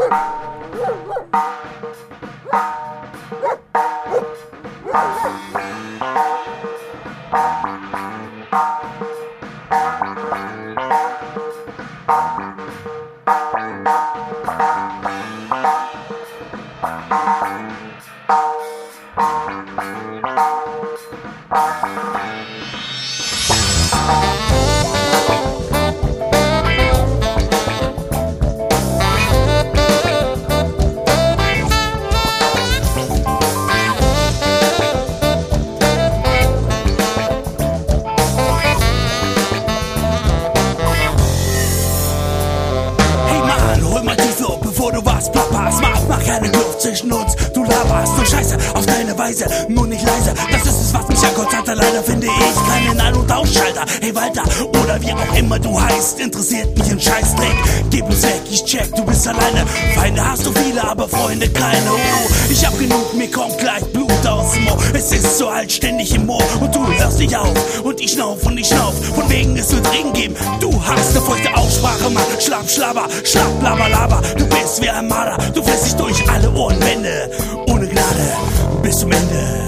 Mach keine Kluft zwischen uns, du laberst nur Scheiße auf deine Weise, nur nicht leise. Das ist es, was mich an Gott hatte. Leider finde ich keinen Ein- und Ausschalter. Hey Walter, oder wie auch immer du heißt, interessiert mich ein Scheißdreck. Gib uns weg, ich check, du bist alleine. Feinde hast du viele, aber Freunde keine. Oh, ich hab genug, mir kommt gleich Blut aus dem Ohr. Es ist so halt ständig im Ohr und du hörst nicht auf. Und ich schnauf und ich schnauf, von wegen es wird Regen geben. Du hast eine feuchte Aussprache, Mann. Schlapp, schlabber, schlapp, laber, laber. Du bist wie ein Marder, du fährst dich durch alle Ohrenwände. Ohne Gnade, bis zum Ende.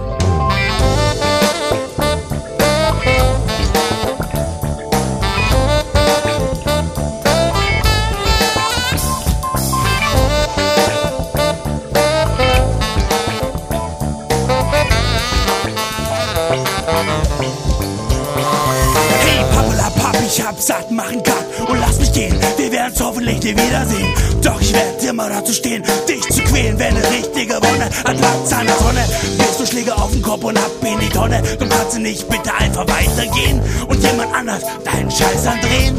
Ich hab satt, mach einen Cut und lass mich gehen. Wir werden's hoffentlich nie wiedersehen. Doch ich werd immer dazu stehen, dich zu quälen. Wer eine richtige Wonne hat Platz an der Sonne. Willst du Schläge auf den Kopf und ab in die Tonne? Du kannst nicht bitte einfach weitergehen und jemand anders deinen Scheiß andrehen.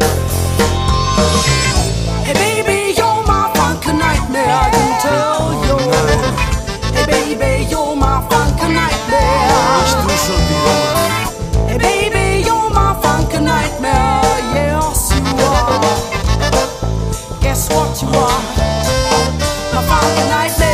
Hey baby, you're my funky nightmare, I can tell you. Hey baby, you're my funky nightmare. Ich tu schon wieder. Hey baby, you're my funky nightmare, yes you are. Guess what you are? My funky nightmare.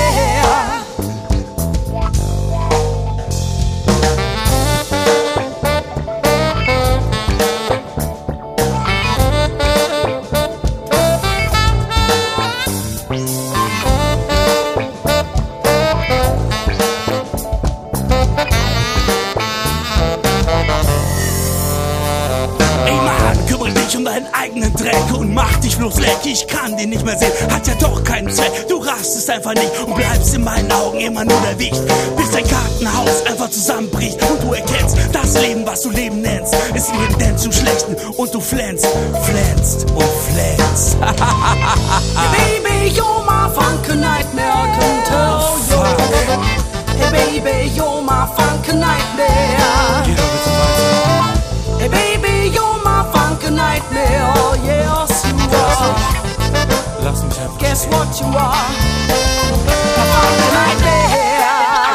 Um deinen eigenen Dreck und mach dich bloß weg, ich kann den nicht mehr sehen, hat ja doch keinen Zweck, du rastest einfach nicht und bleibst in meinen Augen immer nur der Wicht, bis dein Kartenhaus einfach zusammenbricht und du erkennst, das Leben, was du Leben nennst, ist ein Leben denn zum Schlechten und du flänzt und flänzt. Hey baby, you're my funky nightmare, I can tell you. Hey baby, you're my funky nightmare. Geh doch bitte weiter. Hey baby, you're my funky nightmare, yes you are. Lass mich einfach. Guess what you are? My funky nightmare.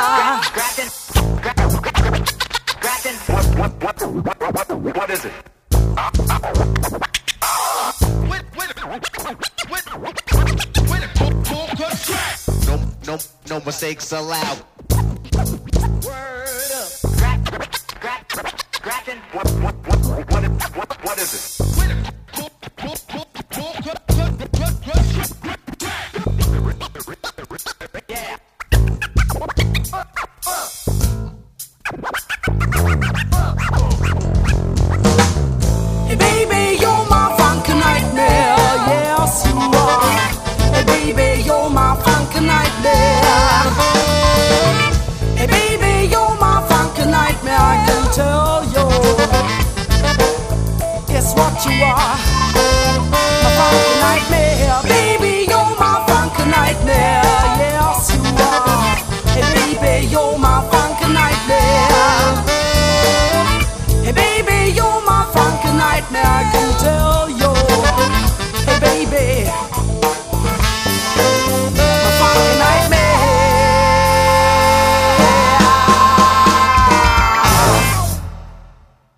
What is it? No mistakes allowed. Word up. What is it? Yeah. Hey baby, you're my funky nightmare, yes you are. Hey baby, you're my funky nightmare. Hey baby, you're my funky nightmare, I can tell you. Guess what you are? My funky nightmare. Baby, you're my funky nightmare.